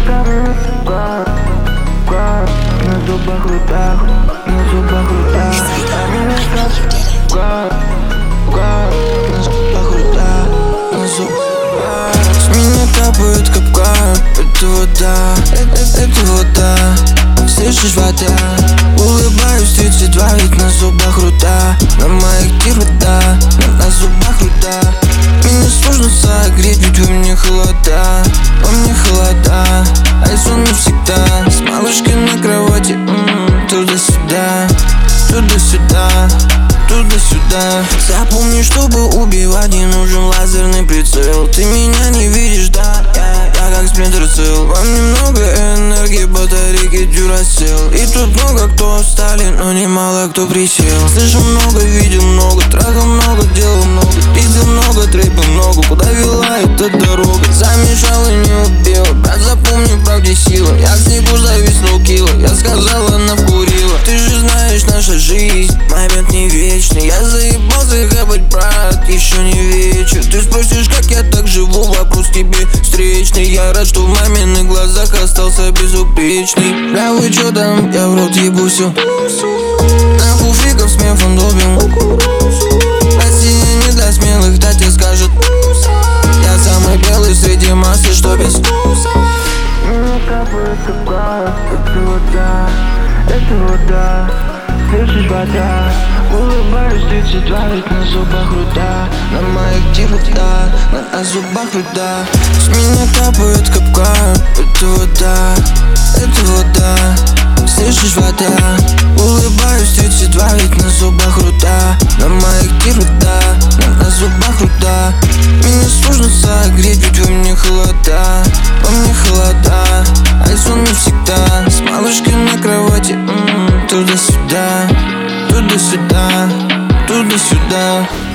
На зубах рудах, на зубах рудах. На зубах рудах, на зубах. С меня капает капкан. Это вода, это вода. Слышишь, вода? Улыбаюсь 32, ведь на зубах руда. На моих руда, на зубах руда. Меня сложно согреть, ведь у меня холода. Во мне холода, а я сон навсегда. С малышкой на кровати, туда-сюда, туда-сюда, туда-сюда. Запомни, чтобы убивать, не нужен лазерный прицел. Ты меня не видишь, да? Я как Splinter Cell. Во мне много энергии, батарейки Duracell. И тут много кто встали, но немало кто присел. Слышал много, видел много, трахал много, делал много, пиздил много, трэпил много. Куда вела эта дорога? Замешал и не убил. Брат, запомни, в правде сила. Я к снегу зависнул кило. Я сказала, она вкурила. Ты же знаешь, наша жизнь момент не вечный. Я заебался хапать, брат, еще не вечер. Ты спросишь, как я так живу, вопрос тебе встречный. Я рад, что в маминых глазах остался безупречный. Бля, вы чё там? Я в рот ебу всё. Нахуй фриков с мефом долбим. Россия не для смелых, да тебе скажет. Я самый белый среди массы, что без вкуса. Меня капает капкан. Это вода, это вода. Слышишь, вода? Улыбаюсь 32, ведь на зубах руда. На моих руда, на зубах руда. С меня капает капкан. Это вода, это вода. Слышишь, вода? Улыбаюсь 32, ведь на зубах руда. На моих руда, на зубах руда. Меня сложно согреть, ведь у меня холода. Во мне холода, а я сон навсегда. С малышкой на кровати, туда-сюда, туда-сюда, туда-сюда.